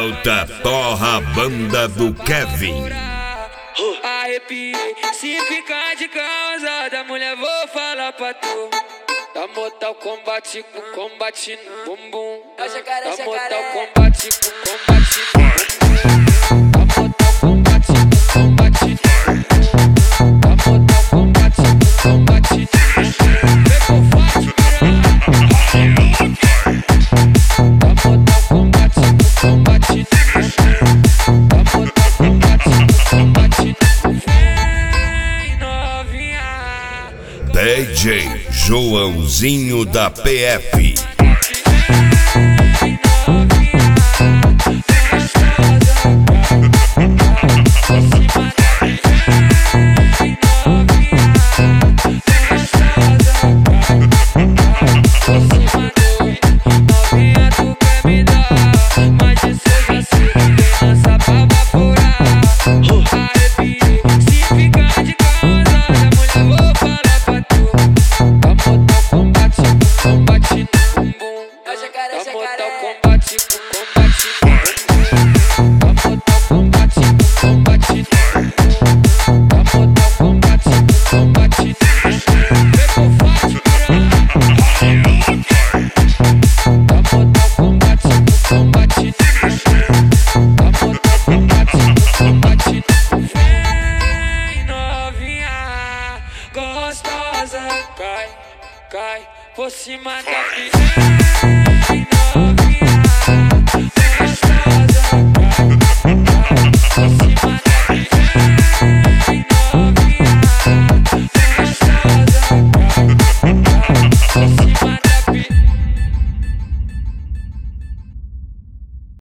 Alta Porra Banda do Kevin. Arrepiei, se ficar de causada, mulher, vou falar pra tu. Tá mortal combate com combate no bumbum. Tá mortal combate com combate no bumbum. Tá mortal combate com combate no bumbum. Tá mortal combate com combate no bumbum. Vem com forte, tá mortal combate com combate no bumbum. Tá mortal combate com combate no bumbum. Vem novinha, DJ Joãozinho da PF. combate